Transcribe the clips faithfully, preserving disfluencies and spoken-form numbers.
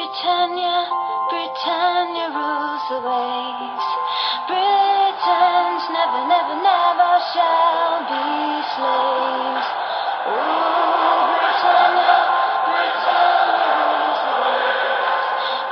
Britannia, Britannia rules the waves. Britons never, never, never shall be slaves. Oh, Britannia, Britannia rules the waves.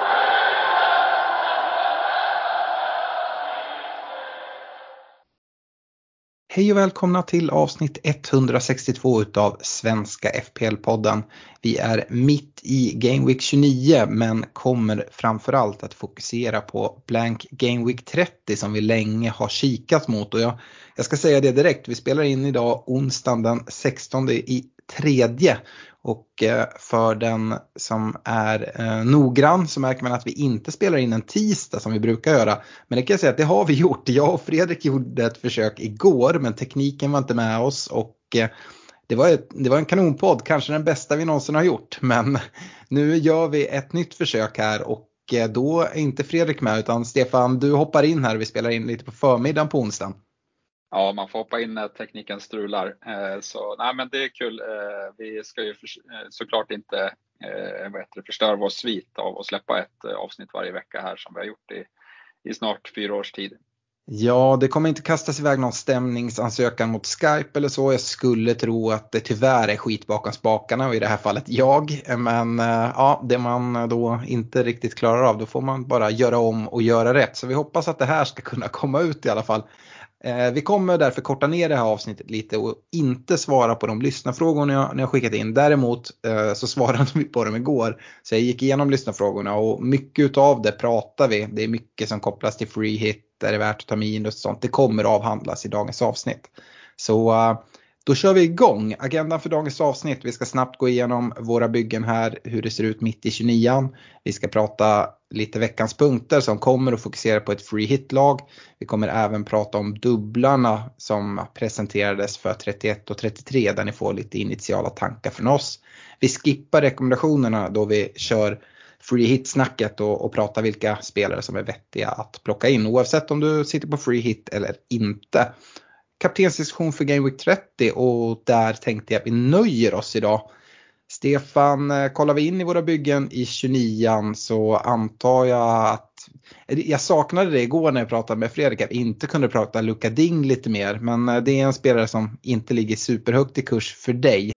Hej och välkomna till avsnitt etthundrasextiotvå utav Svenska F P L-podden. Vi är mitt i Game Week tjugonio men kommer framförallt att fokusera på blank Game Week trettio som vi länge har kikat mot. Och jag, jag ska säga det direkt, vi spelar in idag onsdagen den sextonde i tredje. Och för den som är eh, noggrann så märker man att vi inte spelar in en tisdag som vi brukar göra. Men det kan jag säga att det har vi gjort. Jag och Fredrik gjorde ett försök igår men tekniken var inte med oss. Och eh, det, var ett, det var en kanonpodd, kanske den bästa vi någonsin har gjort. Men nu gör vi ett nytt försök här och eh, då är inte Fredrik med utan Stefan, du hoppar in här. Vi spelar in lite på förmiddagen på onsdagen. Ja, man får hoppa in när tekniken strular. Så nej, men det är kul. Vi ska ju för, såklart inte vad heter det, förstöra vår svit av att släppa ett avsnitt varje vecka här som vi har gjort i, i snart fyra års tid. Ja, det kommer inte kastas iväg någon stämningsansökan mot Skype eller så. Jag skulle tro att det tyvärr är skit bakom spakarna och i det här fallet jag. Men ja, det man då inte riktigt klarar av, då får man bara göra om och göra rätt. Så vi hoppas att det här ska kunna komma ut i alla fall. Eh, vi kommer därför korta ner det här avsnittet lite och inte svara på de lyssnarfrågorna jag, när jag skickat in. Däremot eh, så svarade vi på dem igår. Så jag gick igenom lyssnarfrågorna och mycket av det pratar vi. Det är mycket som kopplas till free hit, är det värt att ta minus och sånt. Det kommer avhandlas i dagens avsnitt. Så eh, då kör vi igång. Agendan för dagens avsnitt. Vi ska snabbt gå igenom våra byggen här. Hur det ser ut mitt i tjugonio. Vi ska prata lite veckans punkter som kommer att fokusera på ett free hit-lag. Vi kommer även prata om dubblarna som presenterades för trettioett och trettiotre där ni får lite initiala tankar från oss. Vi skippar rekommendationerna då vi kör free hit-snacket och, och pratar vilka spelare som är vettiga att plocka in oavsett om du sitter på free hit eller inte. Kaptensdiskussion för Game Week trettio och där tänkte jag att vi nöjer oss idag. Stefan, kollar vi in i våra byggen i tjugonio så antar jag att jag saknade det igår när jag pratade med Fredrik att vi inte kunde prata Luka Ding lite mer, men det är en spelare som inte ligger superhögt i kurs för dig.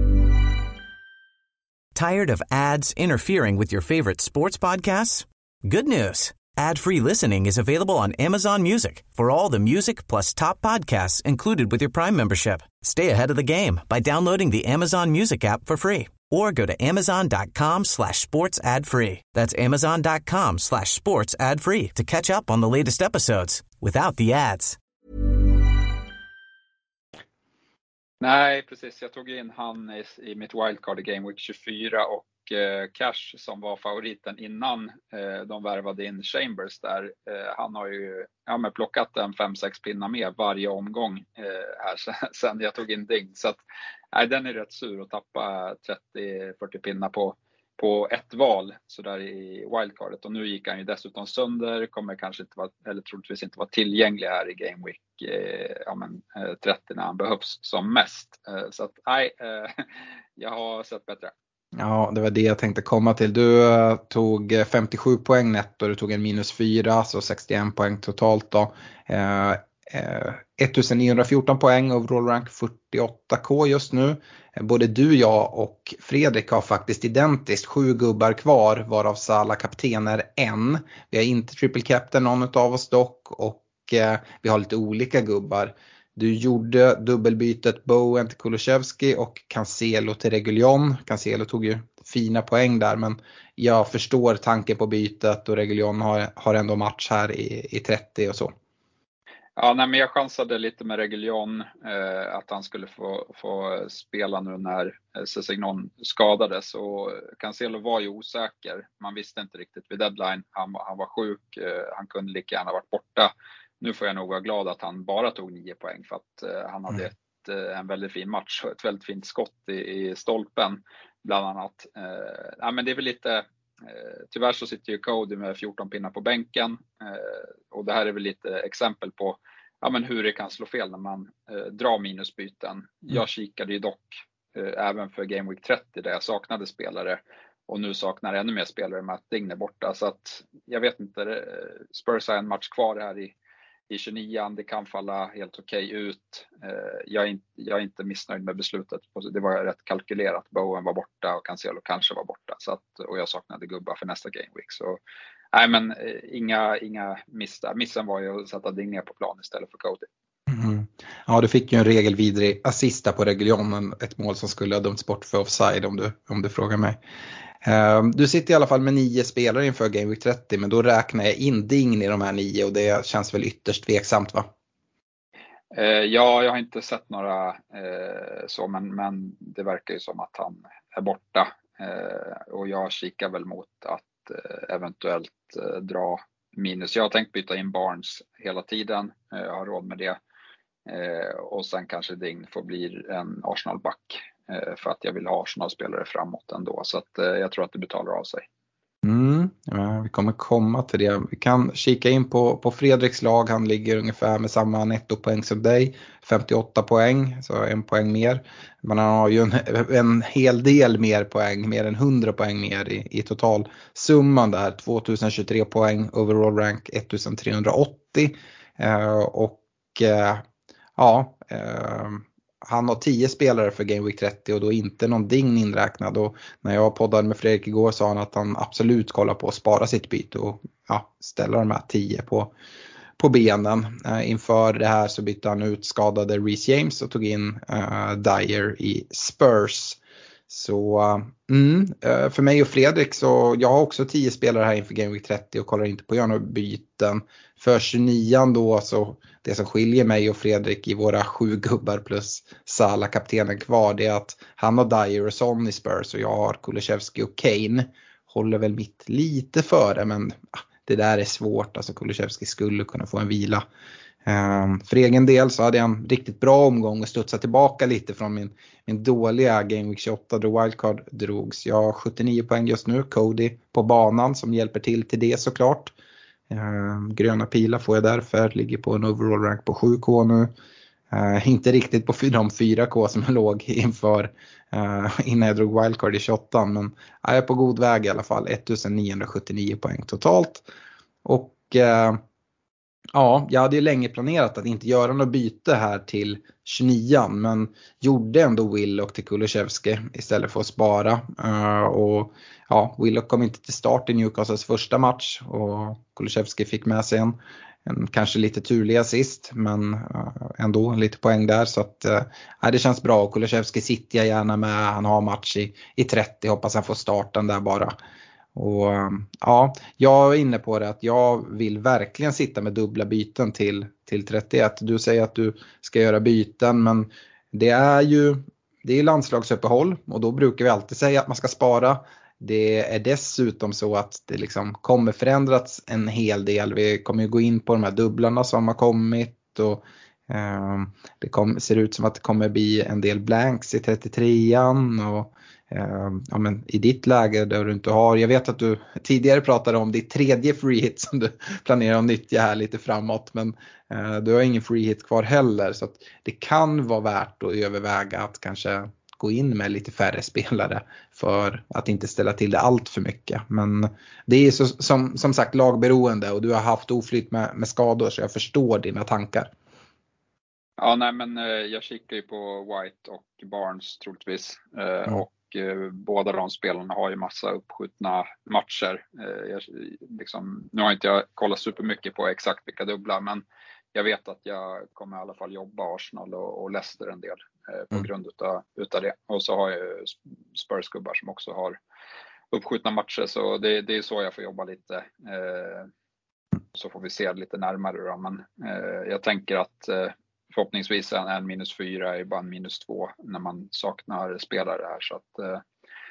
Tired of ads interfering with your favorite sports podcasts? Good news. Ad-free listening is available on Amazon Music for all the music plus top podcasts included with your Prime membership. Stay ahead of the game by downloading the Amazon Music app for free or go to amazon.com slash sports ad free. That's amazon.com slash sports ad free to catch up on the latest episodes without the ads. Nej, precis. Jag tog in han i, i mitt wildcard i Game Week tjugofyra och Cash som var favoriten innan eh, de värvade in Chambers där. Eh, han har ju ja, men plockat en fem sex pinnar med varje omgång eh, här sen, sen jag tog in Ding. Så att, nej, den är rätt sur att tappa trettio fyrtio pinnar på, på ett val så där i wildcardet. Och nu gick han ju dessutom sönder, kommer kanske inte vara, eller troligtvis inte vara tillgänglig här i Game Week eh, ja, men, eh, trettio när han behövs som mest. Eh, så att nej, eh, jag har sett bättre. Ja, det var det jag tänkte komma till. Du uh, tog femtiosju poäng netto, du tog en minus fyra, så sextioen poäng totalt då. Uh, uh, etttusen-niohundrafjorton poäng, overall rank fyrtioåtta K just nu. Uh, både du, jag och Fredrik har faktiskt identiskt sju gubbar kvar, varav Salah kapten är en. Vi har inte triple captain någon av oss dock och uh, vi har lite olika gubbar. Du gjorde dubbelbytet Bowen till Kulusevski och Cancelo till Reguilón. Cancelo tog ju fina poäng där, men jag förstår tanken på bytet och Reguilón har, har ändå match här i, i trettio och så. Ja, nej, men jag chansade lite med Reguilón eh, att han skulle få, få spela nu när eh, Sessegnon skadades. Och Cancelo var ju osäker. Man visste inte riktigt vid deadline. Han, han var sjuk. Eh, han kunde lika gärna varit borta. Nu får jag nog vara glad att han bara tog nio poäng för att eh, han hade ett, eh, en väldigt fin match och ett väldigt fint skott i, i stolpen bland annat. Eh, ja, men det är väl lite, eh, tyvärr så sitter ju Cody med fjorton pinnar på bänken eh, och det här är väl lite exempel på ja, men hur det kan slå fel när man eh, drar minusbyten. Jag kikade ju dock eh, även för Game Week trettio där jag saknade spelare och nu saknar ännu mer spelare med att Digne är borta. Så att jag vet inte, Spurs har en match kvar här i, i tjugonio. Det kan falla helt okej okay ut. Jag är, inte, jag är inte missnöjd med beslutet. Det var rätt kalkylerat. Bowen var borta och Cancelo kanske var borta. Så att, och jag saknade gubbar för nästa game week. Så nej, men inga, inga miss där. Missen var ju att sätta Digne på plan istället för Cody. Mm. Ja, du fick ju en regelvidrig assista på Reguilón, ett mål som skulle ha dömts bort för offside om du, om du frågar mig. Uh, du sitter i alla fall med nio spelare inför Game Week trettio, men då räknar jag in Digne i de här nio och det känns väl ytterst tveksamt, va? Uh, ja, jag har inte sett några uh, så, men, men det verkar ju som att han är borta uh, och jag kikar väl mot att uh, eventuellt uh, dra minus. Jag har tänkt byta in Barnes hela tiden, uh, jag har råd med det. Eh, och sen kanske Digne får bli en Arsenal-back eh, för att jag vill ha Arsenal-spelare framåt ändå, så att, eh, jag tror att det betalar av sig. Mm, ja, vi kommer komma till det. Vi kan kika in på, på Fredriks lag. Han ligger ungefär med samma nettopoäng som dig, femtioåtta poäng, så en poäng mer. Men han har ju en, en hel del mer poäng, mer än hundra poäng mer i, i total summan där. tvåtusentjugotre poäng, overall rank ettusentrehundraåttio eh, och eh, ja, eh, han har tio spelare för Game Week trettio och då inte någon Digne inräknad. Och när jag poddade med Fredrik igår sa han att han absolut kollar på att spara sitt byte och ja, ställa de här tio på, på benen. Eh, inför det här så bytte han ut skadade Reece James och tog in eh, Dyer i Spurs. Så mm, för mig och Fredrik, så jag har också tio spelare här inför Game Week trettio och kollar inte på att göra några byten. För tjugonio då, så det som skiljer mig och Fredrik i våra sju gubbar plus Salah, kaptenen, kvar, det är att han har Dyer och Son i Spurs och jag har Kulusevski och Kane. Håller väl mitt lite före, men det där är svårt. Alltså Kulusevski skulle kunna få en vila. Um, för egen del så hade jag en riktigt bra omgång och studsa tillbaka lite från min, min dåliga Game Week tjugoåtta då wildcard drogs. Jag har sjuttionio poäng just nu, Cody på banan som hjälper till till det såklart. Um, gröna pilar får jag därför, ligger på en overall rank på sju K nu. Uh, inte riktigt på de fyra K som jag låg inför uh, innan jag drog wildcard i tjugoåtta, men jag är på god väg i alla fall, ettusenniohundrasjuttionio poäng totalt. Och uh, ja, jag hade ju länge planerat att inte göra något byte här till tjugonio, men gjorde ändå Willock till Kulusevski istället för att spara. Uh, och ja, Willock kom inte till start i Newcastles första match och Kulusevski fick med sig en, en kanske lite turlig assist, men uh, ändå en lite poäng där. Så att uh, det känns bra. Kulusevski sitter jag gärna med, han har match i, i trettio, hoppas han får starten där bara. Och ja, jag är inne på det att jag vill verkligen sitta med dubbla byten till, till trettioett. Du säger att du ska göra byten, men det är ju det är landslagsuppehåll och då brukar vi alltid säga att man ska spara. Det är dessutom så att det liksom kommer förändrats en hel del. Vi kommer ju gå in på de här dubblarna som har kommit och eh, det kom, ser ut som att det kommer bli en del blanks i trettiotrean och ja, men i ditt läge där du inte har, jag vet att du tidigare pratade om ditt tredje free hit som du planerar att nyttja här lite framåt, men eh, du har ingen free hit kvar heller, så att det kan vara värt att överväga att kanske gå in med lite färre spelare för att inte ställa till det allt för mycket. Men det är så, som, som sagt lagberoende och du har haft oflyt med, med skador, så jag förstår dina tankar. Ja, nej, men eh, jag kikar ju på White och Barnes troligtvis eh, mm. och båda de spelarna har ju massa uppskjutna matcher. Jag, liksom, nu har inte jag kollat supermycket på exakt vilka dubbla, men jag vet att jag kommer i alla fall jobba Arsenal och, och Leicester en del eh, på mm. grund utav, utav det. Och så har jag Spurs-gubbar som också har uppskjutna matcher, så det, det är så jag får jobba lite. Eh, så får vi se lite närmare då, men eh, jag tänker att eh, förhoppningsvis en, en minus fyra är bara en minus två när man saknar spelare här. Så att,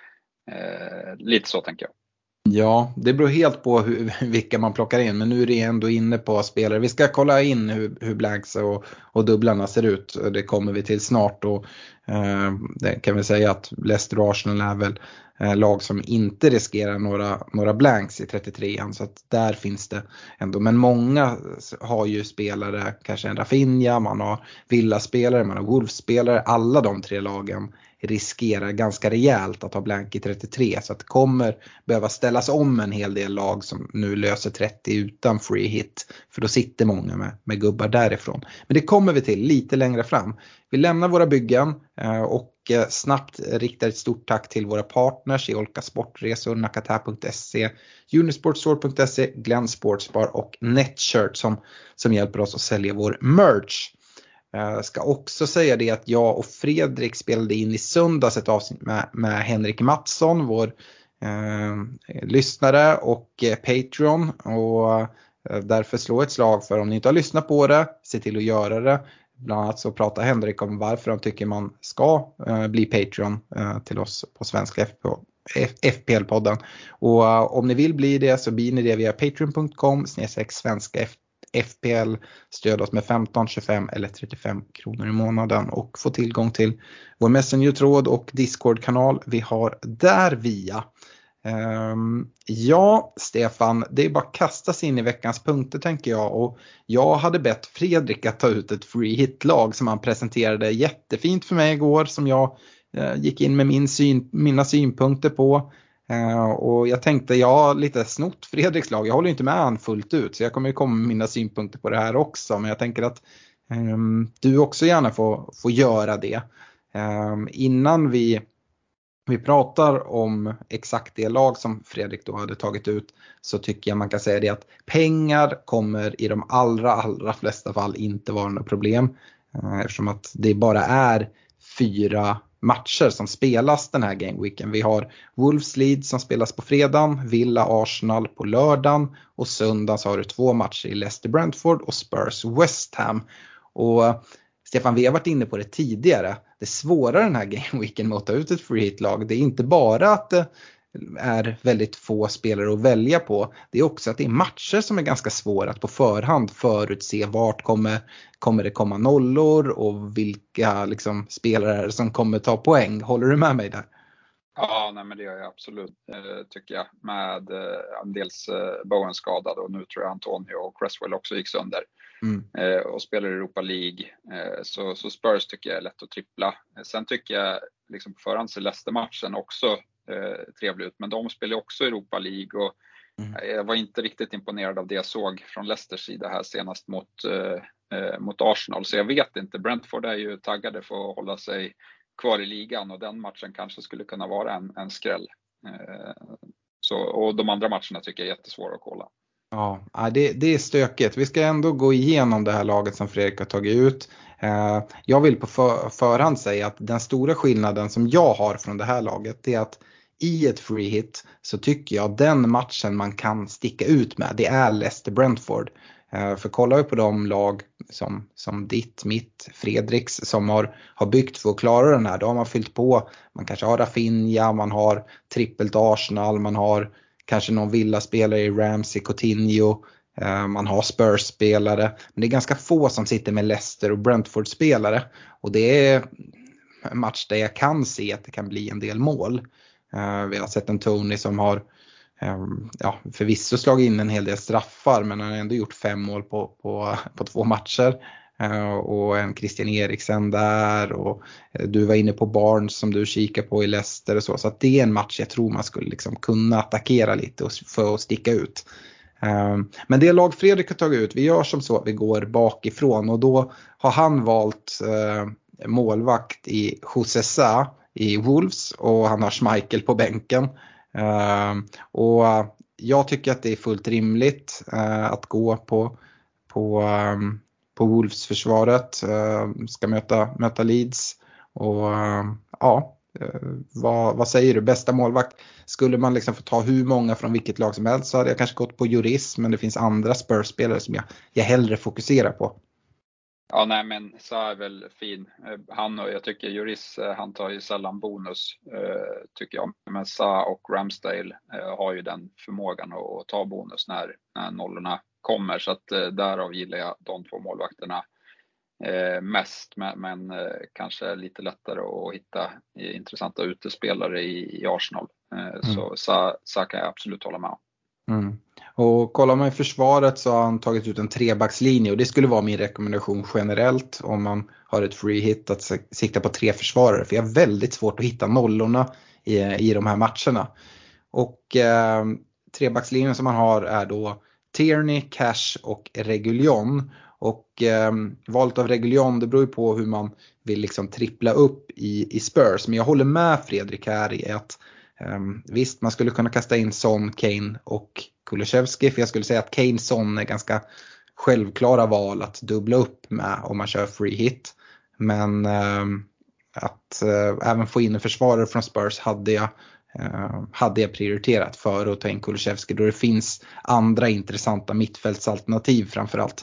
eh, lite så tänker jag. Ja, det beror helt på hur, vilka man plockar in. Men nu är det ändå inne på spelare. Vi ska kolla in hur, hur blanks och, och dubblarna ser ut. Det kommer vi till snart. Och, eh, det kan vi säga att Leicester och Arsenal är väl eh, lag som inte riskerar några, några blanks i trettiotrean. Så att där finns det ändå. Men många har ju spelare, kanske en Rafinha, man har Villa-spelare, man har Wolves-spelare. Alla de tre lagen riskerar ganska rejält att ha blank i trettiotre. Så att det kommer behöva ställas om en hel del lag som nu löser trettio utan free hit. För då sitter många med, med gubbar därifrån. Men det kommer vi till lite längre fram. Vi lämnar våra byggen och snabbt riktar ett stort tack till våra partners i Olka Sportresor, Nakata punkt se, Unisportstore punkt se, Glenn Sportsbar och Netshirt som, som hjälper oss att sälja vår merch. Jag ska också säga det att jag och Fredrik spelade in i söndags ett avsnitt med, med Henrik Mattsson, vår eh, lyssnare och eh, Patreon. Och eh, därför slå ett slag för om ni inte har lyssnat på det, se till att göra det. Bland annat så pratar Henrik om varför han tycker man ska eh, bli Patreon eh, till oss på Svenska F P L-podden. Och uh, om ni vill bli det så blir ni det via patreon punkt com snedstreck svenska F P L. Stöd oss med femton, tjugofem eller trettiofem kronor i månaden och få tillgång till vår Messenger-tråd och Discord-kanal vi har där via. Um, ja, Stefan, det är bara att kasta sig in i veckans punkter tänker jag. Och jag hade bett Fredrik att ta ut ett free hit-lag som han presenterade jättefint för mig igår, som jag uh, gick in med min syn, mina synpunkter på. Uh, och jag tänkte, jag har lite snott Fredriks lag. Jag håller inte med han fullt ut, så jag kommer ju komma med mina synpunkter på det här också. Men jag tänker att um, du också gärna får, får göra det. Um, innan vi vi pratar om exakt det lag som Fredrik då hade tagit ut, så tycker jag man kan säga det att pengar kommer i de allra allra flesta fall inte vara något problem. Eftersom att det bara är fyra matcher som spelas den här gameweeken. Vi har Wolves Leeds som spelas på fredagen, Villa Arsenal på lördagen och söndagen så har du två matcher i Leicester Brentford och Spurs West Ham. Och Stefan, vi har varit inne på det tidigare. Det svåra den här gameweeken med att ta ut ett free hit-lag, det är inte bara att det är väldigt få spelare att välja på. Det är också att det är matcher som är ganska svåra att på förhand förutse vart kommer, kommer det komma nollor och vilka liksom, spelare som kommer ta poäng. Håller du med mig där? Ja, nej, men det gör jag absolut, eh, tycker jag. Med eh, dels eh, Bowen skadad och nu tror jag Antonio och Cresswell också gick sönder. Mm. Eh, och spelar i Europa League. Eh, så, så Spurs tycker jag är lätt att trippla. Eh, sen tycker jag liksom på förhand ser Leicester-matchen också eh, trevlig ut. Men de spelar också Europa League. Och mm. eh, jag var inte riktigt imponerad av det jag såg från Leicesters sida här senast mot, eh, eh, mot Arsenal. Så jag vet inte. Brentford är ju taggade för att hålla sig kvar i ligan. Och den matchen kanske skulle kunna vara en, en skräll. Eh, så, och de andra matcherna tycker jag är jättesvåra att kolla. Ja, det, det är stökigt. Vi ska ändå gå igenom det här laget som Fredrik har tagit ut. Jag vill på för, förhand säga att den stora skillnaden som jag har från det här laget är att i ett free hit så tycker jag den matchen man kan sticka ut med, det är Leicester Brentford. För kollar vi på de lag som, som ditt, mitt, Fredriks som har, har byggt för att klara den här, då har man fyllt på. Man kanske har Rafinha, man har trippelt Arsenal, man har kanske någon Villa-spelare i Ramsey, Coutinho, eh, man har Spurs-spelare. Men det är ganska få som sitter med Leicester och Brentford-spelare. Och det är en match där jag kan se att det kan bli en del mål. Eh, vi har sett en Tony som har eh, ja, förvisso slagit in en hel del straffar, men han har ändå gjort fem mål på, på, på två matcher. Uh, och en Christian Eriksen där och uh, du var inne på Barnes som du kikar på i Leicester och så, så att det är en match jag tror man skulle liksom kunna attackera lite och, för att sticka ut. Uh, men det lag Fredrik har tagit ut, vi gör som så att vi går bakifrån och då har han valt uh, målvakt i José Sa i Wolves och han har Schmeichel på bänken. Uh, och uh, jag tycker att det är fullt rimligt uh, att gå på på um, på Wolves-försvaret, uh, ska möta, möta Leeds och uh, ja, uh, vad, vad säger du? Bästa målvakt, skulle man liksom få ta hur många från vilket lag som helst så hade jag kanske gått på Juris, men det finns andra Spurs-spelare som jag, jag hellre fokuserar på. Ja, nej, men Sa är väl fin. Han och jag tycker Juris, han tar ju sällan bonus, uh, tycker jag. Men Sa och Ramsdale uh, har ju den förmågan att ta bonus när, när nollorna kommer, så att eh, därav gillar jag de två målvakterna eh, mest, men, men eh, kanske lite lättare att hitta eh, intressanta utespelare i, i Arsenal. Eh, mm. Så Sa, Sa kan jag absolut hålla med om. Mm. Och kollar man i försvaret så har han tagit ut en trebackslinje och det skulle vara min rekommendation generellt om man har ett free hit att sikta på tre försvarare. För jag har väldigt svårt att hitta nollorna i, i de här matcherna. Och eh, trebackslinjen som man har är då Tierney, Cash och Reguilón. Och eh, valet av Reguilón, det beror ju på hur man vill liksom trippla upp i, i Spurs. Men jag håller med Fredrik här i att eh, visst, man skulle kunna kasta in Son, Kane och Kulusevski. För jag skulle säga att Kane, Son är ganska självklara val att dubbla upp med om man kör free hit. Men eh, att eh, även få in en försvarare från Spurs hade jag Uh, hade jag prioriterat för att ta in Kulusevski då det finns andra intressanta mittfältsalternativ framförallt.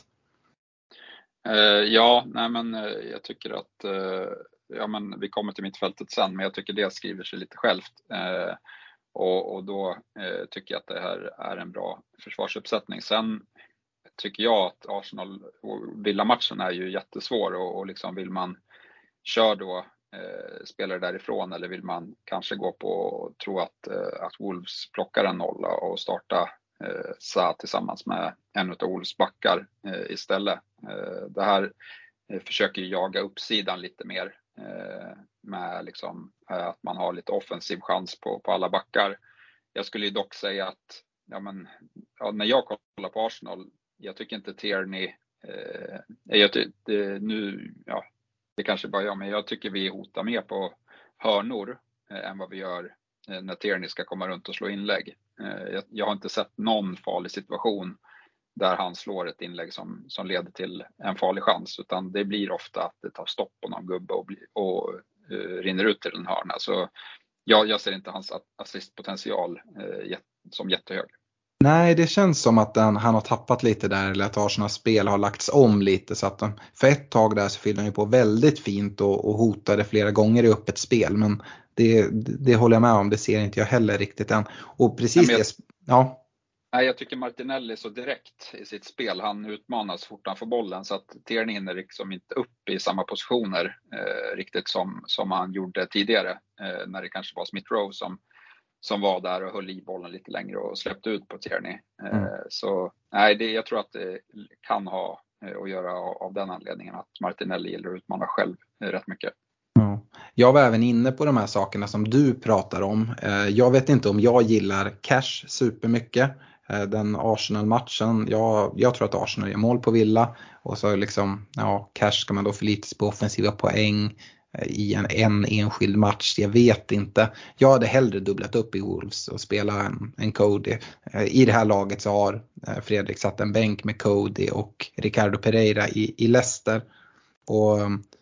Uh, ja, nej men uh, jag tycker att uh, ja, men vi kommer till mittfältet sen, men jag tycker det skriver sig lite självt. Uh, och, och då uh, tycker jag att det här är en bra försvarsuppsättning. Sen tycker jag att Arsenal och Villa-matchen är ju jättesvår och, och liksom vill man köra då Eh, spelare därifrån, eller vill man kanske gå på och tro att, eh, att Wolves plockar en nolla och starta eh, Sa tillsammans med en av Wolves backar eh, istället. Eh, det här eh, försöker jaga uppsidan lite mer eh, med liksom, eh, att man har lite offensiv chans på, på alla backar. Jag skulle ju dock säga att ja, men, ja, när jag kollar på Arsenal, jag tycker inte Tierney eh, jag ty- det, nu ja det kanske bara jag, men jag tycker vi hotar mer på hörnor eh, än vad vi gör eh, när Tierney ska komma runt och slå inlägg. Eh, jag, jag har inte sett någon farlig situation där han slår ett inlägg som, som leder till en farlig chans, utan det blir ofta att det tar stopp på någon gubbe och, bli, och eh, rinner ut till en hörna. Så jag, jag ser inte hans assistpotential eh, jät, som jättehög. Nej, det känns som att den, han har tappat lite där, eller att Arsenals spel har lagts om lite. Så att de, för ett tag där så fyllde han ju på väldigt fint och, och hotade flera gånger i öppet spel. Men det, det håller jag med om, det ser inte jag heller riktigt än. Och precis Nej, jag, det, ja. Nej, jag tycker Martinelli är så direkt i sitt spel. Han utmanas fort han får bollen, så att Tierney hinner liksom inte upp i samma positioner eh, riktigt som, som han gjorde tidigare. Eh, när det kanske var Smith Rowe som som var där och höll i bollen lite längre och släppte ut på Tierney. Mm. Så nej, det, jag tror att det kan ha att göra av den anledningen att Martinelli gillar att utmana själv rätt mycket. Ja. Jag var även inne på de här sakerna som du pratar om. Jag vet inte om jag gillar Cash supermycket. Den Arsenal-matchen, jag, jag tror att Arsenal gör mål på Villa. Och så liksom, ja, Cash ska man då förlita sig på offensiva poäng i en, en enskild match, jag vet inte. Jag hade hellre dubblat upp i Wolves och spela en, en Cody. I det här laget så har Fredrik satt en bänk med Cody och Ricardo Pereira i, i Leicester. Och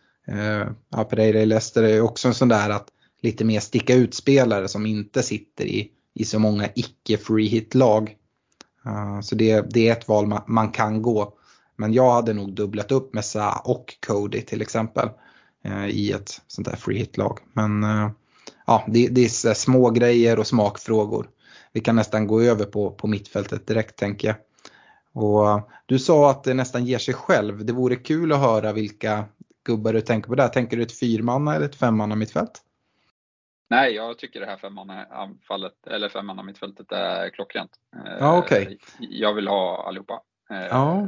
eh, ja, Pereira i Leicester är också en sån där att lite mer sticka ut spelare som inte sitter i, i så många icke-free hit-lag. Uh, så det, det är ett val man, man kan gå. Men jag hade nog dubblat upp med Sa och Cody till exempel i ett sånt där free hit-lag. Men ja, det, det är små grejer och smakfrågor. Vi kan nästan gå över på, på mittfältet direkt, tänker jag. Och du sa att det nästan ger sig själv. Det vore kul att höra vilka gubbar du tänker på där. Tänker du ett fyrmanna eller ett femmanna mittfält? Nej, jag tycker det här femmanna anfallet eller femmanna mittfältet är klockrent. Ja, okej. Okay. Jag vill ha allihopa. Ja.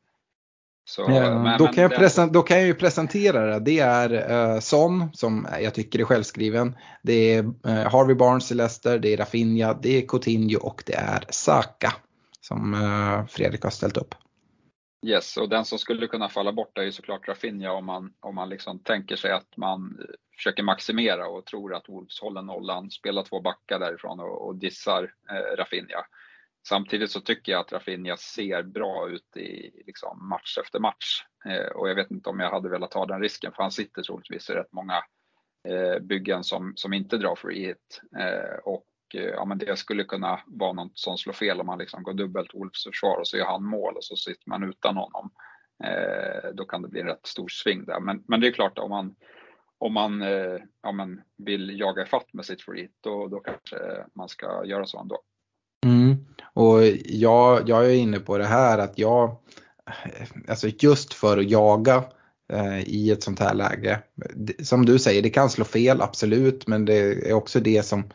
Så, ja, men, då, men kan jag det... present, då kan jag ju presentera det. Det är uh, Son, som jag tycker är självskriven. Det är uh, Harvey Barnes i Leicester, det är Rafinha, det är Coutinho och det är Saka som uh, Fredrik har ställt upp. Yes, och den som skulle kunna falla bort är ju såklart Rafinha om man, om man liksom tänker sig att man försöker maximera och tror att Wolves håller nollan, spelar två backar därifrån och, och dissar uh, Rafinha. Samtidigt så tycker jag att Rafinha ser bra ut i liksom match efter match. Eh, och jag vet inte om jag hade velat ta den risken, för han sitter troligtvis i rätt många eh, byggen som, som inte drar free hit. Eh, och eh, ja, men det skulle kunna vara något som slår fel om man liksom går dubbelt Wolves försvar och så gör han mål och så sitter man utan honom. Eh, då kan det bli en rätt stor sving där. Men, men det är klart, om man, om man eh, ja, men vill jaga ifatt med sitt free hit, då, då kanske man ska göra så ändå. Mm. Och jag, jag är inne på det här att jag, alltså just för att jaga eh, i ett sånt här läge, som du säger, det kan slå fel, absolut, men det är också det som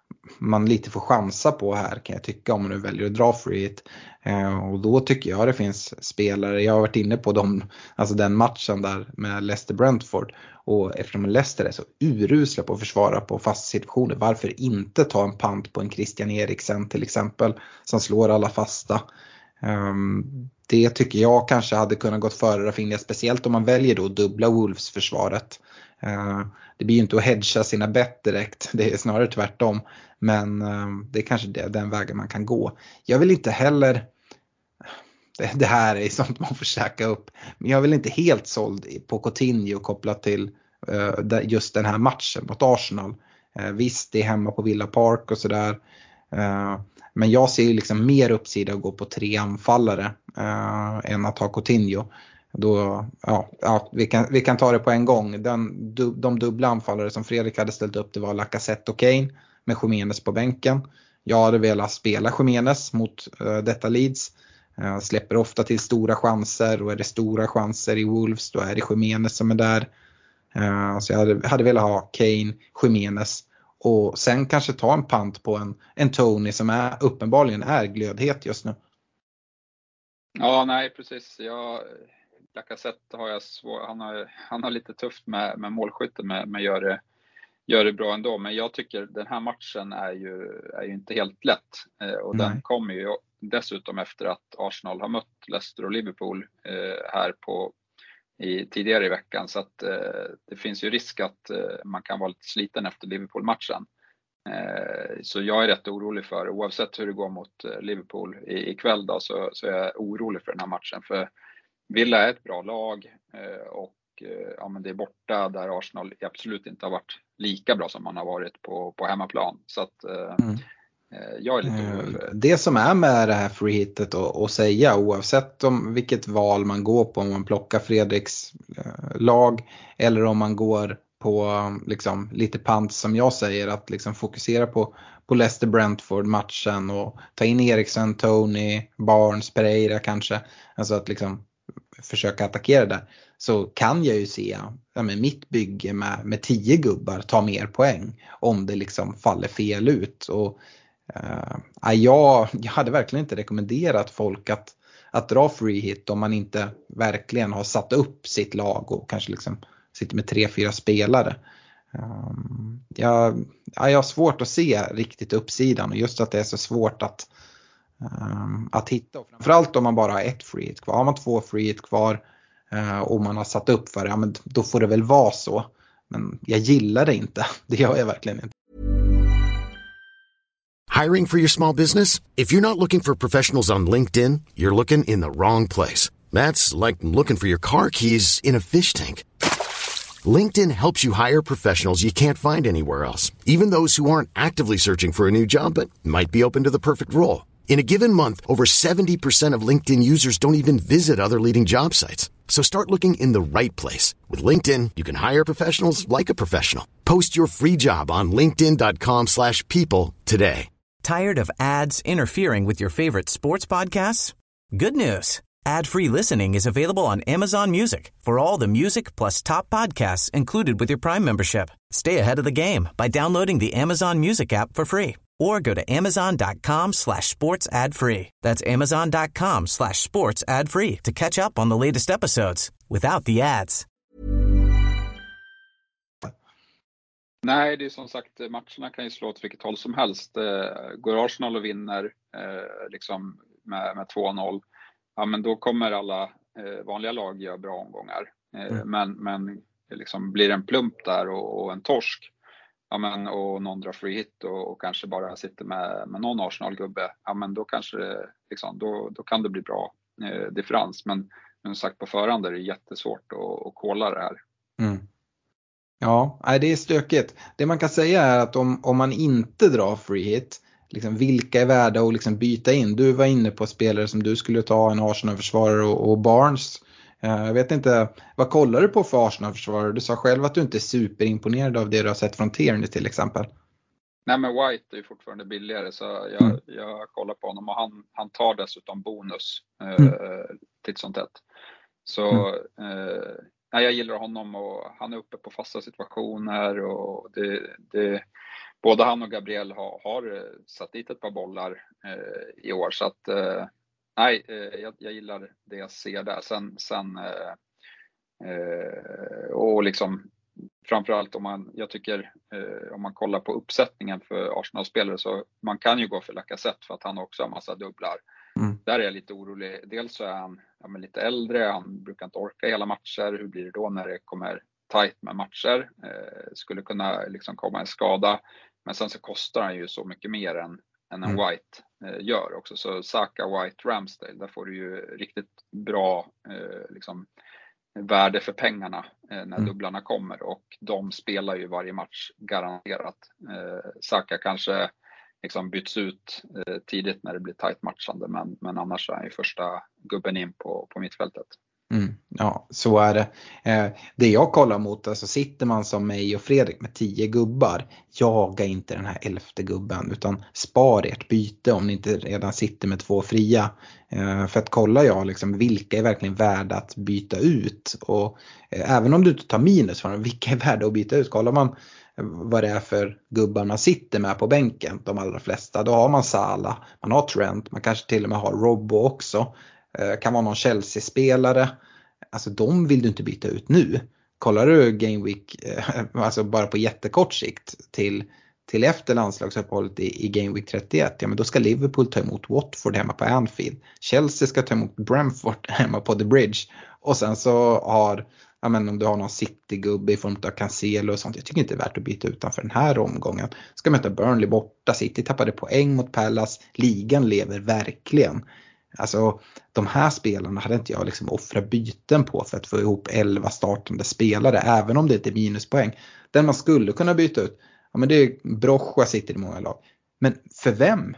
man lite får chansa på här, kan jag tycka, om man nu väljer att dra free hit. Eh, och då tycker jag det finns spelare, jag har varit inne på dem, alltså den matchen där med Leicester Brentford, och eftersom Leicester är så urusla på att försvara på fasta situationer, varför inte ta en pant på en Christian Eriksen till exempel, som slår alla fasta. Um, det tycker jag kanske hade kunnat gått före Rafinha, speciellt om man väljer då dubbla Wolves försvaret. Uh, det blir ju inte att hedga sina bett direkt, det är snarare tvärtom, men uh, det är kanske det, den vägen man kan gå. Jag vill inte heller, det, det här är sånt man får käka upp, men jag vill inte helt såld på Coutinho kopplat till uh, just den här matchen mot Arsenal. Uh, visst, det är hemma på Villa Park och sådär. Uh, men jag ser ju liksom mer uppsida att gå på tre anfallare uh, än att ha Coutinho. Då, ja, ja, vi, kan, vi kan ta det på en gång. Den, du, de dubbla anfallare som Fredrik hade ställt upp, det var Lacazette och Kane med Jimenez på bänken. Jag hade velat spela Jimenez mot uh, detta Leeds. Uh, släpper ofta till stora chanser, och är det stora chanser i Wolves, då är det Jimenez som är där. Uh, så jag hade, hade velat ha Kane, Jimenez. Och sen kanske ta en pant på en, en Tony som är, uppenbarligen är glödhet just nu. Ja, nej precis. Jag, Lacazette har jag svår, han har, han har lite tufft med, med målskytte, med, med gör, det, gör det bra ändå. Men jag tycker den här matchen är ju, är ju inte helt lätt. Eh, och nej. Den kommer ju dessutom efter att Arsenal har mött Leicester och Liverpool eh, här på I, tidigare i veckan, så att eh, det finns ju risk att eh, man kan vara lite sliten efter Liverpool-matchen. Eh, så jag är rätt orolig för, oavsett hur det går mot eh, Liverpool i, ikväll då, så, så är jag orolig för den här matchen. För Villa är ett bra lag eh, och eh, ja, men det är borta där Arsenal absolut inte har varit lika bra som man har varit på, på hemmaplan. Så att eh, mm. Jag är lite orolig. Det som är med det här free hitet att säga, oavsett om vilket val man går på, om man plockar Fredriks eh, lag eller om man går på liksom, lite pant som jag säger, att liksom fokusera på, på Leicester Brentford matchen och ta in Eriksen, Tony, Barnes, Pereira kanske, alltså att liksom försöka attackera där, så kan jag ju se ja, men mitt bygge med, med tio gubbar ta mer poäng om det liksom faller fel ut. Och Uh, jag, jag hade verkligen inte rekommenderat folk att, att dra free hit om man inte verkligen har satt upp sitt lag och kanske liksom sitter med tre, fyra spelare. Um, jag, jag har svårt att se riktigt uppsidan, och just att det är så svårt att, um, att hitta. Och framförallt om man bara har ett free hit kvar. Har man två free hit kvar uh, och man har satt upp för det, ja, men då får det väl vara så. Men jag gillar det inte, det gör jag verkligen inte. Hiring for your small business? If you're not looking for professionals on LinkedIn, you're looking in the wrong place. That's like looking for your car keys in a fish tank. LinkedIn helps you hire professionals you can't find anywhere else, even those who aren't actively searching for a new job but might be open to the perfect role. In a given month, over seventy percent of LinkedIn users don't even visit other leading job sites. So start looking in the right place. With LinkedIn, you can hire professionals like a professional. Post your free job on linkedin dot com slash people today. Tired of ads interfering with your favorite sports podcasts? Good news. Ad-free listening is available on Amazon Music for all the music plus top podcasts included with your Prime membership. Stay ahead of the game by downloading the Amazon Music app for free or go to amazon dot com slash sports ad free. That's amazon dot com slash sports ad free to catch up on the latest episodes without the ads. Nej, det är som sagt, matcherna kan ju slå åt vilket håll som helst. Går Arsenal och vinner liksom med, med två noll, ja, men då kommer alla vanliga lag göra bra omgångar. Mm. Men, men liksom blir det en plump där och, och en torsk, ja, men, och någon drar free hit och, och kanske bara sitter med, med någon Arsenal-gubbe, ja, men då, kanske, liksom, då, då kan det bli bra eh, differens. Men, men som sagt, på förhand är det jättesvårt att, att kolla det här. Mm. Ja, det är stökigt. Det man kan säga är att om, om man inte drar free hit, liksom, vilka är värda att liksom byta in? Du var inne på spelare som du skulle ta, en Arsenal-försvarare och, och Barnes. Jag vet inte, vad kollar du på för Arsenal-försvarare? Du sa själv att du inte är superimponerad av det du har sett från Tierney till exempel. Nej, men White är ju fortfarande billigare, så jag, mm. jag kollar på honom, och han, han tar dessutom bonus eh, mm. titt som tätt. Så mm. eh, nej, jag gillar honom, och han är uppe på fasta situationer, och det, det, både han och Gabriel har, har satt dit ett par bollar eh, i år. Så att eh, nej, eh, jag, jag gillar det jag ser där. Sen, sen eh, eh, och liksom framförallt om man, jag tycker eh, om man kollar på uppsättningen för Arsenal-spelare, så man kan ju gå för Lacazette för att han också har massa dubblar. Mm. Där är jag lite orolig. Dels så är han ja, men lite äldre, han brukar inte orka hela matcher. Hur blir det då när det kommer tight med matcher? Eh, skulle kunna liksom komma en skada. Men sen så kostar han ju så mycket mer än, än en mm. White eh, gör också. Så Saka, White, Ramsdale, där får du ju riktigt bra eh, liksom värde för pengarna eh, när mm. dubblarna kommer, och de spelar ju varje match garanterat. Eh, Saka kanske liksom byts ut eh, tidigt när det blir tight matchande, men, men annars är han ju första gubben in på, på mittfältet. Mm, ja, så är det. Eh, det jag kollar mot, alltså sitter man som mig och Fredrik med tio gubbar, jaga inte den här elfte gubben, utan spar ert byte om ni inte redan sitter med två fria. Eh, för att kolla jag liksom, vilka är verkligen värda att byta ut, och eh, även om du inte tar minus för dem, vilka är värda att byta ut, kollar man vad det är för gubbar man sitter med på bänken, de allra flesta, då har man Salah, man har Trent, man kanske till och med har Robbo också. Kan vara någon Chelsea-spelare. Alltså de vill du inte byta ut nu. Kollar du Game Week, alltså bara på jättekort sikt till, till efter landslagsuppehållet i, i Game Week trettioett, ja men då ska Liverpool ta emot Watford hemma på Anfield. Chelsea ska ta emot Brentford hemma på The Bridge. Och sen så har, ja men om du har någon City-gubbe i form av Cancelo och sånt, jag tycker inte det är värt att byta utanför den här omgången. Ska möta Burnley borta, City tappade poäng mot Palace, ligan lever verkligen. Alltså de här spelarna hade inte jag liksom offrat byten på för att få ihop elva startande spelare, även om det inte är minuspoäng. Den man skulle kunna byta ut, ja men det är Brocha, sitter i många lag. Men för vem?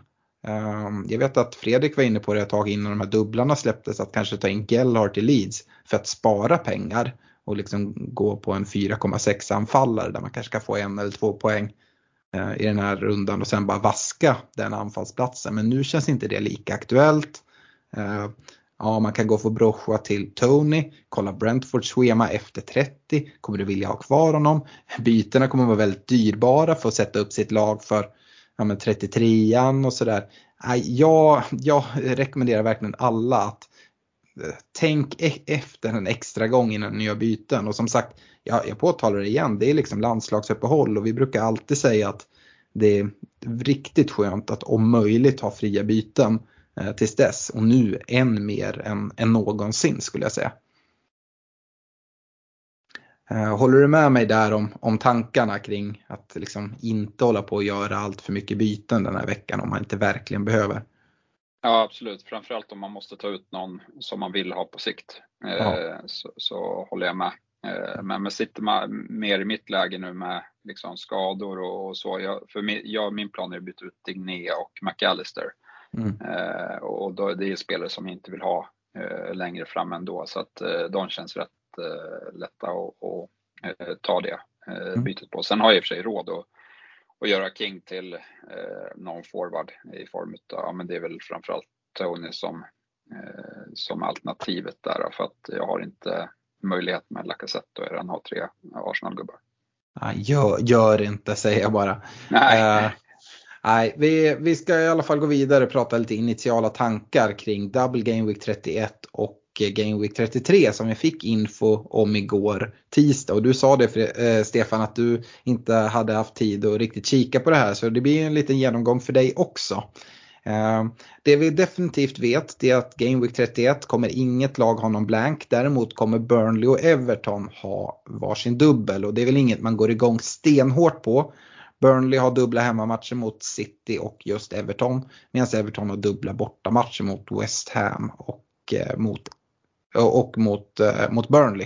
Um, jag vet att Fredrik var inne på det ett tag innan de här dubblarna släpptes, att kanske ta in Gellhardt i Leeds för att spara pengar och liksom gå på en fyra komma sex anfallare där man kanske ska få en eller två poäng uh, i den här rundan och sen bara vaska den anfallsplatsen. Men nu känns inte det lika aktuellt. Uh, ja, man kan gå för Brocha till Tony, kolla Brentfords schema efter trettio, kommer du vilja ha kvar honom? Bytena kommer vara väldigt dyrbara för att sätta upp sitt lag för ja, men trettiotre och sådär. Uh, jag, jag rekommenderar verkligen alla att uh, tänk e- efter en extra gång innan ni gör byten. Och som sagt, jag, jag påtalar det igen, det är liksom landslagsuppehåll och vi brukar alltid säga att det är riktigt skönt att om möjligt ha fria byten tills dess, och nu än mer än, än någonsin skulle jag säga. Håller du med mig där om, om tankarna kring att liksom inte hålla på att göra allt för mycket byten den här veckan om man inte verkligen behöver? Ja, absolut. Framförallt om man måste ta ut någon som man vill ha på sikt. Ja. Så, så håller jag med. Men, men sitter man mer i mitt läge nu med liksom skador och, och så. Jag, för min, jag, min plan är att byta ut Digne och McAllister. Mm. Eh, och då, det är spelare som jag inte vill ha eh, längre fram ändå, så att eh, de känns rätt eh, lätta att eh, ta det eh, mm. bytet på. Sen har jag i och för sig råd att, att göra King till eh, någon forward i form av, ja men det är väl framförallt Tony som, eh, som alternativet där, för att jag har inte möjlighet med Lacazette och redan har tre Arsenal-gubbar. Ja, gör, gör inte, säger jag bara. Nej. Uh... Nej, vi, vi ska i alla fall gå vidare och prata lite initiala tankar kring Double Game Week trettioett och Game Week trettiotre som vi fick info om igår tisdag. Och du sa det, för, eh, Stefan, att du inte hade haft tid att riktigt kika på det här, så det blir en liten genomgång för dig också. Eh, det vi definitivt vet är att Game Week trettioett kommer inget lag ha någon blank. Däremot kommer Burnley och Everton ha varsin dubbel, och det är väl inget man går igång stenhårt på. Burnley har dubbla hemmamatcher mot City och just Everton, medan Everton har dubbla bortamatcher mot West Ham och eh, mot, och mot, eh, mot Burnley.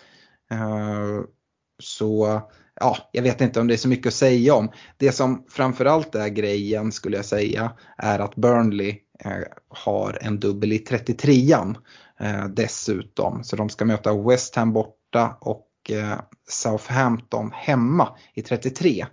Uh, så ja, jag vet inte om det är så mycket att säga om. Det som framförallt är grejen, skulle jag säga, är att Burnley eh, har en dubbel i trettiotre eh, dessutom. Så de ska möta West Ham borta och eh, Southampton hemma i trettiotre.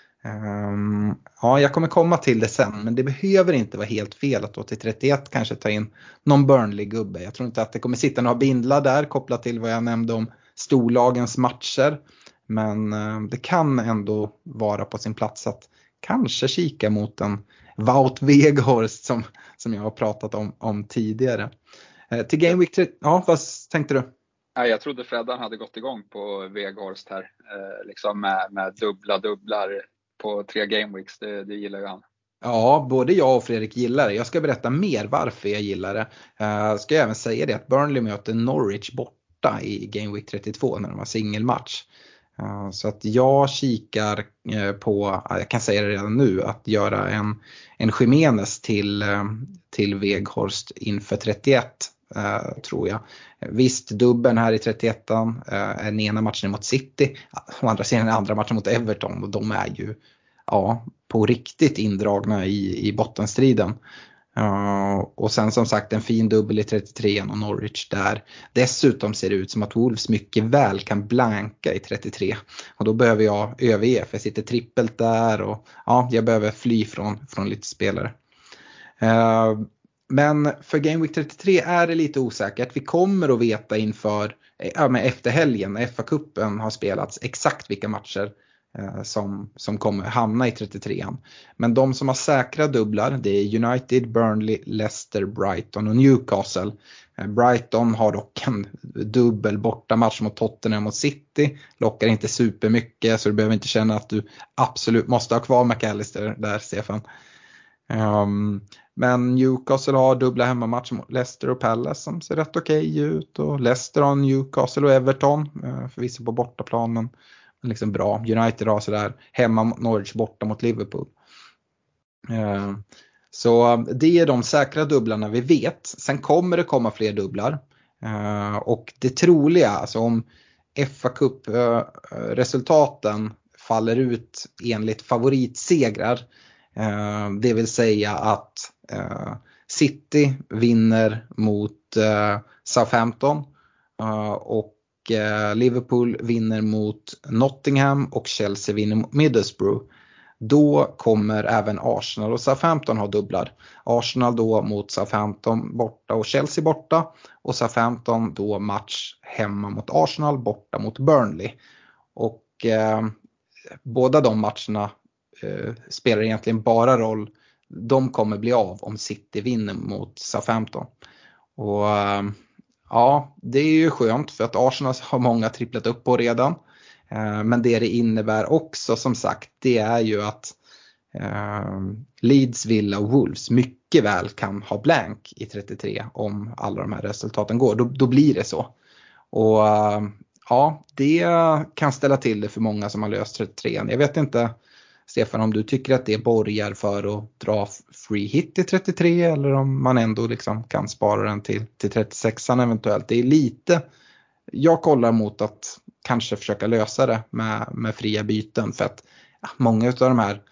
Um, ja, jag kommer komma till det sen, men det behöver inte vara helt fel att då till trettioett kanske ta in någon Burnley-gubbe. Jag tror inte att det kommer sitta några bindlar där kopplat till vad jag nämnde om storlagens matcher, men uh, det kan ändå vara på sin plats att kanske kika mot en Wout Weghorst som, som jag har pratat om, om tidigare. Eh, till Game Week tre, ja, vad tänkte du? Ja, jag trodde Freddan hade gått igång på Weghorst här. Eh, liksom med, med dubbla dubblar på tre Game Weeks, det, det gillar ju han. Ja, både jag och Fredrik gillar det. Jag ska berätta mer varför jag gillar det. Uh, ska jag även säga det att Burnley möter Norwich borta i Game Week trettiotvå när de har singelmatch. Uh, så att jag kikar uh, på, uh, jag kan säga det redan nu, att göra en, en Jimenez till, uh, till Weghorst inför trettioett. Uh, tror jag. Visst, dubben här i trettioettan uh, är den ena matchen mot City. Å andra sidan den andra matchen mot Everton, och de är ju ja, på riktigt indragna i, i bottenstriden. Uh, och sen som sagt en fin dubbel i trettiotre och Norwich där. Dessutom ser det ut som att Wolves mycket väl kan blanka i trettiotre. Och då behöver jag överge, för jag sitter trippelt där och ja, jag behöver fly från, från lite spelare. Uh, men för Game Week trettiotre är det lite osäkert. Vi kommer att veta inför, ja, men efter helgen när F A-cupen har spelats exakt vilka matcher Som, som kommer hamna i trettiotre. Men de som har säkra dubblar, det är United, Burnley, Leicester, Brighton och Newcastle. Brighton har dock en dubbel bortamatch mot Tottenham och City. Lockar inte supermycket, så du behöver inte känna att du absolut måste ha kvar McAllister där, Stefan. Um, men Newcastle har dubbla hemmamatcher mot Leicester och Palace som ser rätt okej ut. Och Leicester har Newcastle och Everton, förvisso på bortaplan, men liksom bra. United har sådär hemma mot Norwich, borta mot Liverpool. Uh, så det är de säkra dubblarna vi vet. Sen kommer det komma fler dubblar. Uh, och det troliga, alltså om F A-cup uh, resultaten faller ut enligt favoritsegrar. Uh, det vill säga att uh, City vinner mot uh, Southampton uh, och Liverpool vinner mot Nottingham och Chelsea vinner mot Middlesbrough. Då kommer även Arsenal och Southampton ha dubblar. Arsenal då mot Southampton borta och Chelsea borta. Och Southampton då match hemma mot Arsenal, borta mot Burnley. Och eh, båda de matcherna eh, spelar egentligen bara roll. De kommer bli av om City vinner mot Southampton. Och eh, ja, det är ju skönt för att Arsenal har många tripplat upp på redan. Eh, men det det innebär också, som sagt, det är ju att eh, Leeds, Villa och Wolves mycket väl kan ha blank i trettiotre om alla de här resultaten går. Då, då blir det så. Och eh, ja, det kan ställa till det för många som har löst trettiotre. Jag vet inte, Stefan, om du tycker att det borgar för att dra free hit i trettiotre eller om man ändå liksom kan spara den till, till trettiosexan eventuellt. Det är lite, jag kollar mot att kanske försöka lösa det med, med fria byten, för att ja, många av de här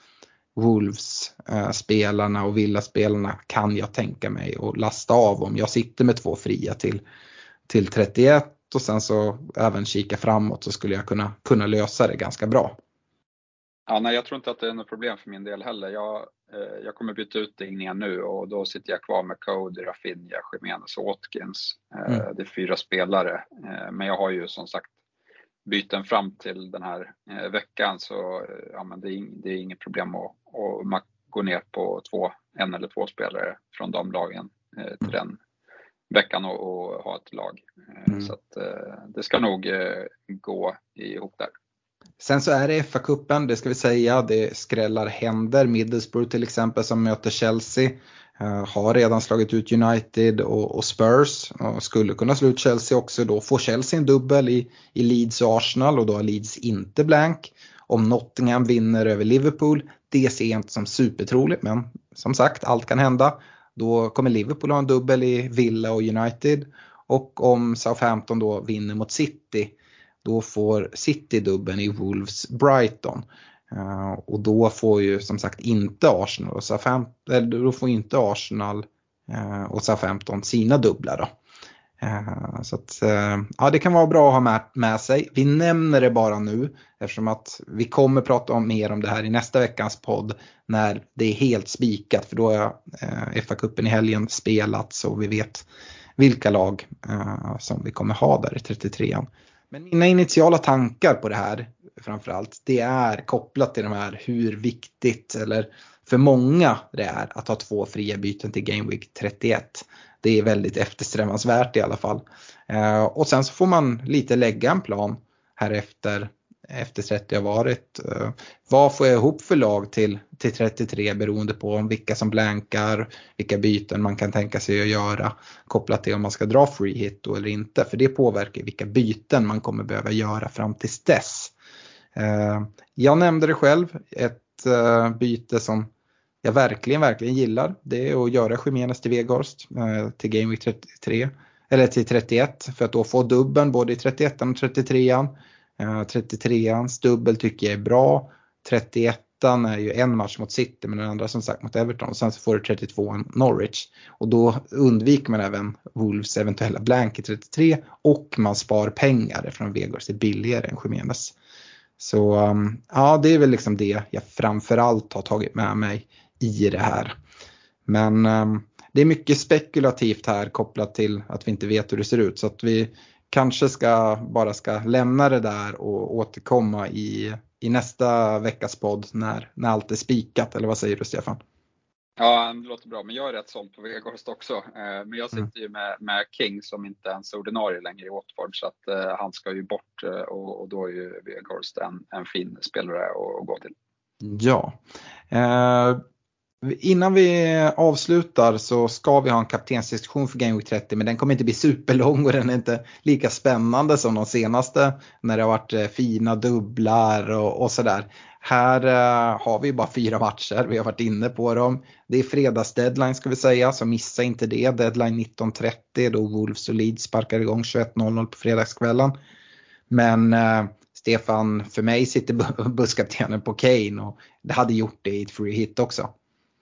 Wolves-spelarna och Villa-spelarna kan jag tänka mig att lasta av om jag sitter med två fria till, till trettioett, och sen så även kika framåt, så skulle jag kunna, kunna lösa det ganska bra. Ja, nej, jag tror inte att det är något problem för min del heller. Jag, eh, jag kommer byta ut Digningen nu och då sitter jag kvar med Cody, Rafinha, Jimenez och Watkins. Eh, mm. Det är fyra spelare. Eh, men jag har ju som sagt byten fram till den här eh, veckan, så eh, ja, men det, är, det är inget problem att, att gå ner på två, en eller två spelare från de lagen eh, till mm. den veckan och, och ha ett lag. Eh, mm. Så att eh, det ska nog eh, gå ihop där. Sen så är det F A-cupen, det ska vi säga, det skrällar händer. Middlesbrough till exempel som möter Chelsea uh, har redan slagit ut United och, och Spurs och skulle kunna slå ut Chelsea också. Då får Chelsea en dubbel i, i Leeds och Arsenal, och då har Leeds inte blank. Om Nottingham vinner över Liverpool, det ser jag inte som supertroligt, men som sagt, allt kan hända. Då kommer Liverpool ha en dubbel i Villa och United, och om Southampton då vinner mot City, då får City dubben i Wolves Brighton. Uh, och då får ju som sagt inte Arsenal och Southampton, eller då får inte Arsenal uh, och Southampton sina dubblar då. Uh, så att, uh, ja, det kan vara bra att ha med, med sig. Vi nämner det bara nu eftersom att vi kommer prata om mer om det här i nästa veckans podd när det är helt spikat, för då är uh, F A-cupen i helgen spelat, så vi vet vilka lag uh, som vi kommer ha där i trettiotre. Men mina initiala tankar på det här framförallt, det är kopplat till de här hur viktigt eller för många det är att ha två fria byten till Game Week trettioett. Det är väldigt eftersträvansvärt i alla fall. Eh, och sen så får man lite lägga en plan här efter, efter trettio har varit. Eh, vad får jag ihop för lag till, till trettiotre beroende på om vilka som blankar, vilka byten man kan tänka sig att göra kopplat till om man ska dra free hit då eller inte. För det påverkar vilka byten man kommer behöva göra fram till dess. Eh, jag nämnde det själv, ett eh, byte som jag verkligen, verkligen gillar, det är att göra Jimenez till Weghorst eh, till Game Week trettiotre, eller till trettioett, för att då få dubben både i trettioett och trettiotre. Eh, trettiotre-ans dubbel tycker jag är bra. trettioett är ju en match mot City, men den andra som sagt mot Everton. Och sen så får du trettiotvå Norwich. Och då undviker man även Wolves eventuella blank i trettiotre. Och man spar pengar från Weghorst är billigare än Jimenez. Så um, ja, det är väl liksom det jag framförallt har tagit med mig i det här. Men um, det är mycket spekulativt här kopplat till att vi inte vet hur det ser ut. Så att vi kanske ska bara ska lämna det där och återkomma i, i nästa veckas podd när, när allt är spikat. Eller vad säger du, Stefan? Ja, det låter bra. Men jag är rätt såld på Weghorst också. Men jag sitter mm. ju med, med King som inte ens är ordinarie längre i Watford. Så att uh, han ska ju bort och, och då är ju Weghorst en, en fin spelare att gå till. Ja. Eh, innan vi avslutar så ska vi ha en kaptensdiskussion för Game Week trettio. Men den kommer inte bli superlång och den är inte lika spännande som de senaste. När det har varit fina dubblar och, och sådär. Här uh, har vi bara fyra matcher, vi har varit inne på dem. Det är fredags deadline ska vi säga, så missa inte det. Deadline nitton trettio då Wolves och Leeds sparkar igång tjugoett noll noll på fredagskvällen. Men uh, Stefan, för mig sitter busskaptenen på Kane och det hade gjort det i ett free hit också.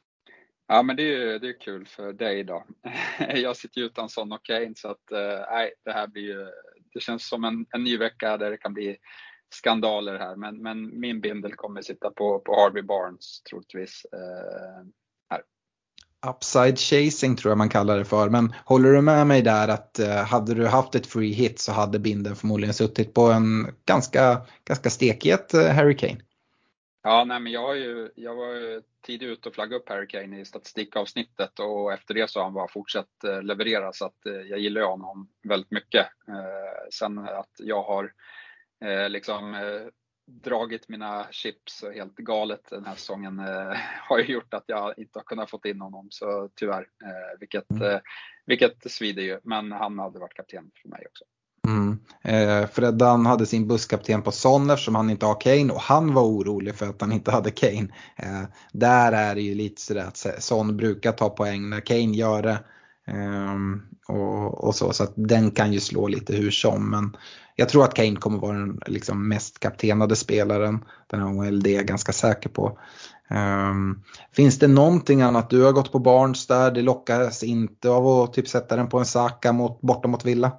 Ja, men det är, det är kul för dig då. Jag sitter utan Son och Kane så att nej, uh, det här blir ju, det känns som en, en ny vecka där det kan bli skandaler här, men, men min bindel kommer sitta på, på Harvey Barnes troligtvis eh, här. Upside chasing tror jag man kallar det för, men håller du med mig där att eh, hade du haft ett free hit så hade bindeln förmodligen suttit på en ganska, ganska stekighet eh, Harry Kane? Ja, nej, men jag, har ju, jag var ju tidigt ute och flagga upp Harry Kane i statistikavsnittet och efter det så har han bara fortsatt eh, leverera så att eh, jag gillar honom väldigt mycket. Eh, sen att jag har Eh, liksom eh, dragit mina chips helt galet den här säsongen eh, har ju gjort att jag inte har kunnat få in honom så tyvärr, eh, vilket, eh, vilket svider ju, men han hade varit kapten för mig också. Mm. Eh, Freddan hade sin busskapten på Son eftersom han inte har Kane och han var orolig för att han inte hade Kane. Eh, där är det ju lite sådär att Son brukar ta poäng när Kane gör det. Um, och, och så, så att den kan ju slå lite hur som, men jag tror att Kane kommer vara den liksom mest kaptenade spelaren den här gången, det är jag ganska säker på. Um, finns det någonting annat du har gått på Barnes där, det lockas inte av att typ sätta den på en Saka mot, borta mot Villa?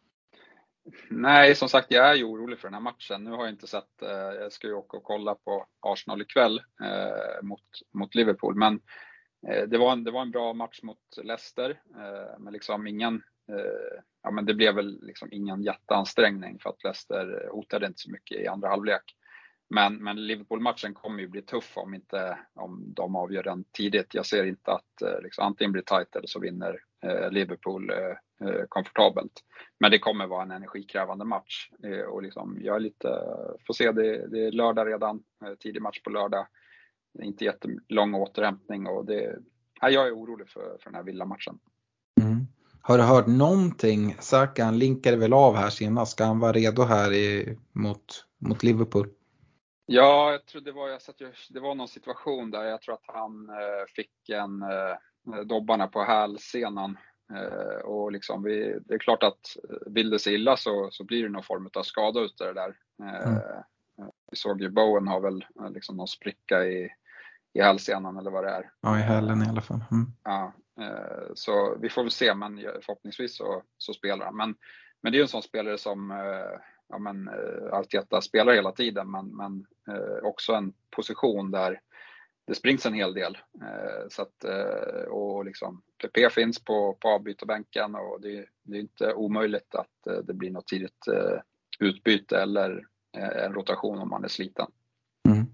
Nej, som sagt jag är ju orolig för den här matchen. Nu har jag inte sett, eh, jag ska ju åka och kolla på Arsenal ikväll eh, mot, mot Liverpool, men Det var, en, det var en bra match mot Leicester, eh, men liksom ingen, eh, ja men det blev väl liksom ingen jätteansträngning för att Leicester hotade inte så mycket i andra halvlek. Men, men Liverpool-matchen kommer ju bli tuff om inte om de avgör den tidigt. Jag ser inte att eh, liksom, antingen blir tight eller så vinner eh, Liverpool eh, eh, komfortabelt. Men det kommer vara en energikrävande match eh, och liksom, jag är lite, får se det, det är lördag redan, eh, tidig match på lördag. Det är inte jättelång återhämtning och det, ja, jag är orolig för, för den här Villa-matchen. Mm. Har du hört någonting? Saka, han linkade väl av här senast. Ska han vara redo här i, mot, mot Liverpool? Ja, jag tror det var, jag satt, det var någon situation där jag tror att han eh, fick en eh, dobbarna på hälsenan. Eh, och liksom vi, det är klart att vill det sig illa så, så blir det någon form av skada ut det där. Eh, mm. Vi såg ju Bowen har väl liksom någon spricka i i hälsenan eller vad det är. Ja, i hälen i alla fall. Mm. Ja, så vi får väl se, men förhoppningsvis så, så spelar han. Men, men det är ju en sån spelare som ja, men, Arteta spelar hela tiden, men, men också en position där det springs en hel del. Så att, och liksom, P P finns på, på avbytarbänken och det, det är inte omöjligt att det blir något tidigt utbyte eller en rotation om man är sliten. Mm.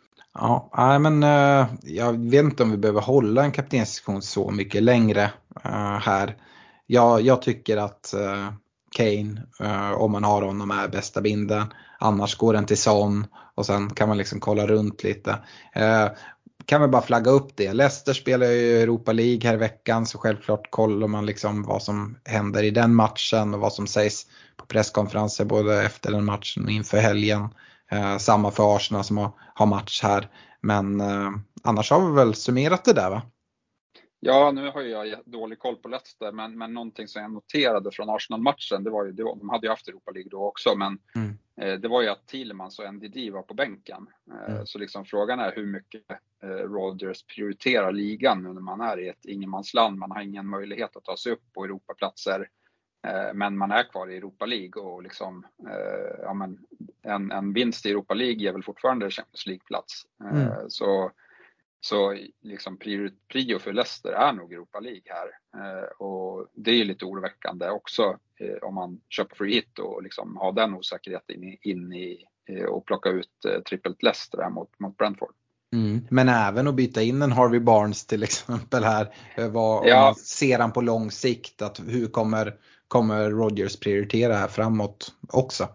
Ja, men uh, jag vet inte om vi behöver hålla en kaptensdiskussion så mycket längre uh, här. Jag, jag tycker att uh, Kane, uh, om man har honom, är bästa binden. Annars går den till Son och sen kan man liksom kolla runt lite. Uh, kan vi bara flagga upp det. Leicester spelar ju Europa League här i veckan, så självklart kollar man liksom vad som händer i den matchen och vad som sägs på presskonferenser både efter den matchen och inför helgen. Eh, samma för Arsenal som har, har match här. Men eh, annars har vi väl summerat det där, va? Ja, nu har jag dålig koll på Leicester, men, men någonting som jag noterade från Arsenal-matchen, det var ju, det var, de hade ju haft Europa League då också, men mm. eh, det var ju att Tielemans och N D D var på bänken. Eh, mm. Så liksom frågan är hur mycket eh, Rodgers prioriterar ligan nu när man är i ett ingenmansland. Man har ingen möjlighet att ta sig upp på Europaplatser, eh, men man är kvar i Europa League och liksom, eh, ja, men en, en vinst i Europa League ger väl fortfarande Champions League-plats. Eh, mm. Så Så liksom prio, prio för Leicester är nog Europa League här. Eh, och det är lite oroväckande också eh, om man köper free hit och liksom har den osäkerheten in, in i eh, och plocka ut eh, trippelt Leicester här mot, mot Brentford. Mm. Men även att byta in en Harvey Barnes till exempel här. Vad, ja. Om man ser han på lång sikt, att hur kommer, kommer Rodgers prioritera här framåt också?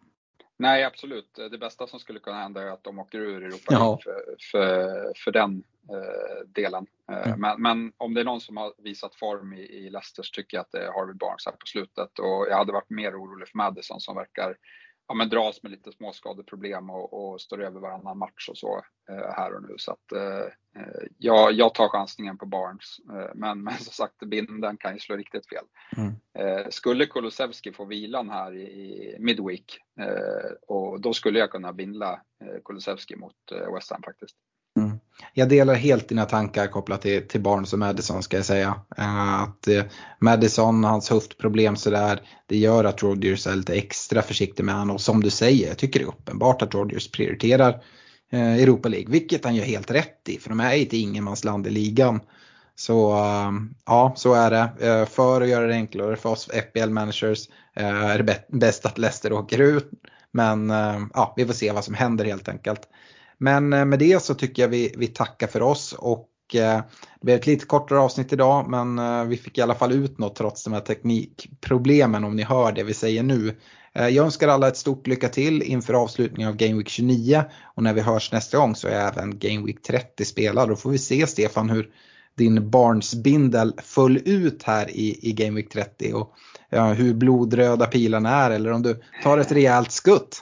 Nej, absolut. Det bästa som skulle kunna hända är att de åker ur Europa League för, för, för den eh, delen. Eh, mm. men, men om det är någon som har visat form i, i Leicester, tycker jag att det är Harvey Barnes här på slutet. Och jag hade varit mer orolig för Maddison som verkar ja, men dras med lite småskadeproblem och, och står över varannan match och så eh, här och nu. Så att eh, jag, jag tar chansningen på Barnes. Eh, men, men som sagt, binden kan ju slå riktigt fel. Mm. Eh, skulle Kulusevski få vilan här i, i midweek eh, och då skulle jag kunna bindla eh, Kulusevski mot eh, West Ham faktiskt. Mm. Jag delar helt dina tankar kopplat till, till Barnes och Maddison, ska jag säga. Uh, att uh, Maddison, hans höftproblem så där, det gör att Rodgers är lite extra försiktig med han. Och som du säger, jag tycker det är uppenbart att Rodgers prioriterar uh, Europa League, vilket han gör helt rätt i, för de är ett ingenmansland i ligan. Så uh, ja, så är det. Uh, för att göra det enklare för oss F B L-managers uh, är det bäst att Leicester åker ut. Men uh, ja, vi får se vad som händer helt enkelt. Men med det så tycker jag vi, vi tackar för oss, och eh, det blev ett lite kortare avsnitt idag, men eh, vi fick i alla fall ut något trots de här teknikproblemen, om ni hör det vi säger nu. Eh, jag önskar alla ett stort lycka till inför avslutningen av Game Week tjugonio, och när vi hörs nästa gång så är även Game Week trettio spelad. Då får vi se, Stefan, hur din Barnes-bindel föll ut här i, i Game Week trettio, och ja, hur blodröda pilarna är, eller om du tar ett rejält skutt.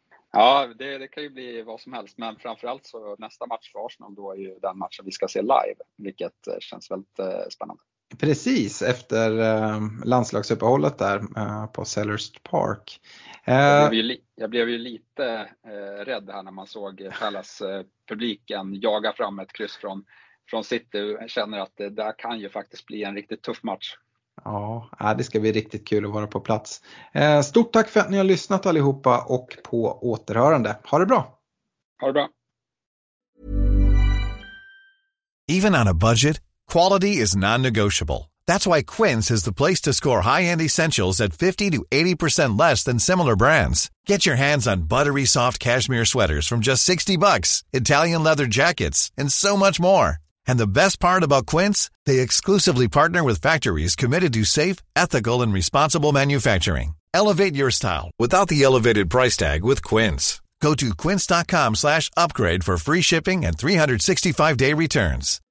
Ja, det, det kan ju bli vad som helst, men framförallt så nästa match för Arsenal då är ju den matchen vi ska se live, vilket känns väldigt eh, spännande. Precis, efter eh, landslagsuppehållet där eh, på Selhurst Park. Eh, jag, blev ju, jag blev ju lite eh, rädd här när man såg Palace eh, publiken jaga fram ett kryss från, från City. Jag känner att det där kan ju faktiskt bli en riktigt tuff match. Ja, det ska bli riktigt kul att vara på plats. Stort tack för att ni har lyssnat allihopa, och på återhörande. Ha det bra! Ha det bra! Even on a budget, quality is non-negotiable. That's why Quince is the place to score high-end essentials at fifty to eighty percent less than similar brands. Get your hands on buttery soft cashmere sweaters from just sixty bucks, Italian leather jackets, and so much more. And the best part about Quince, they exclusively partner with factories committed to safe, ethical, and responsible manufacturing. Elevate your style without the elevated price tag with Quince. Go to quince dot com slash upgrade for free shipping and three sixty-five day returns.